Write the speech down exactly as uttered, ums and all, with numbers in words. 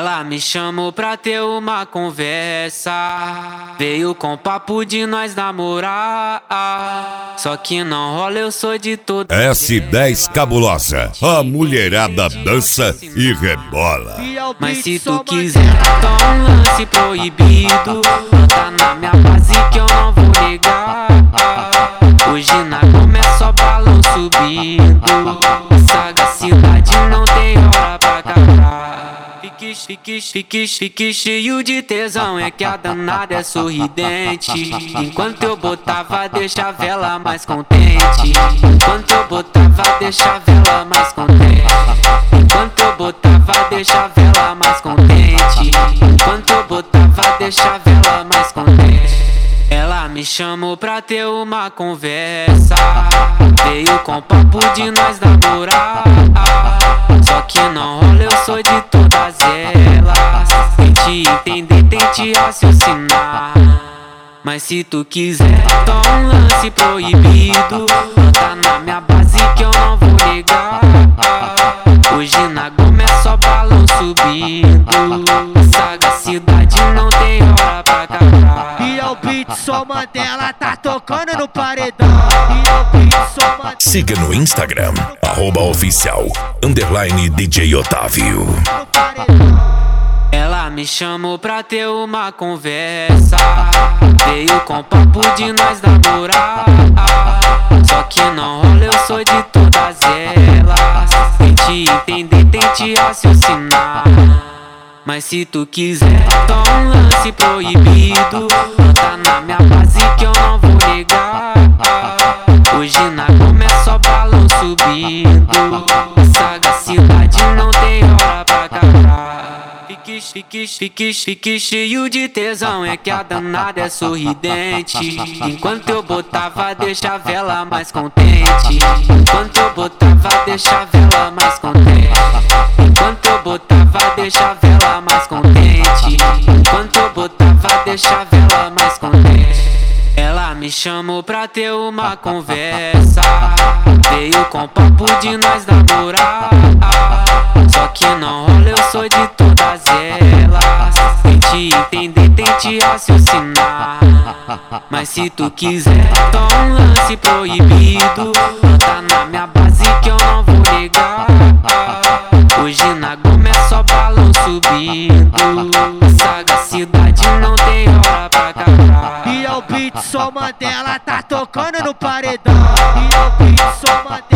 Ela me chamou pra ter uma conversa, veio com papo de nós namorar. Só que não rola, eu sou de todo. S dez Cabulosa, a mulherada dança e rebola. Mas se tu quiser, toma um lance proibido, tá na minha base que eu não vou negar. Hoje na cama é só balão subindo, sagacidade não tem hora pra acabar. Fique, fique, fique, fique cheio de tesão, é que a danada é sorridente. Enquanto eu botava, deixa a vela mais contente. Enquanto eu botava, deixa a vela mais contente. Enquanto eu botava, deixa a vela mais contente. Enquanto eu botava, deixa a vela mais contente. Ela me chamou pra ter uma conversa, veio com papo de nós namorar. Só que não rola, eu sou de todas elas. Tente entender, tente raciocinar. Mas se tu quiser, toma um lance proibido, tá na minha base que eu não vou negar. Hoje na goma é só balão subindo, sagacidade não tem hora pra acabar. E é o beat, só Mandela tá tocando no paredão. E é o beat, só Mandela. Siga no Instagram, arroba oficial, underline D J Otávio. Ela me chamou pra ter uma conversa, veio com papo de nós namorar. Só que não rola, eu sou de todas elas. Tente entender, tente raciocinar. Mas se tu quiser, toma um lance proibido, tá na minha base que eu não vou negar. Hoje na cama é só balão subindo, sagacidade não tem hora pra acabar. Fique, fique, fique, fique cheio de tesão, é que a danada é sorridente. Enquanto eu botava, deixa a vela mais contente. Enquanto eu botava, deixa a vela mais contente. Enquanto eu botava, deixa a vela mais contente. Enquanto eu botava, deixa a vela mais contente. Ela me chamou pra ter uma conversa, veio com papo de nós namorar. Só que não rola, eu sou de todas elas. Tente entender, tente raciocinar. Mas se tu quiser, toma um lance proibido, tá na minha base que eu não vou negar. Hoje na goma é só balão subindo, sagacidade não tem hora pra acabar. E é o beat, só Mandela tá tocando no paredão. E é o beat, só Mandela.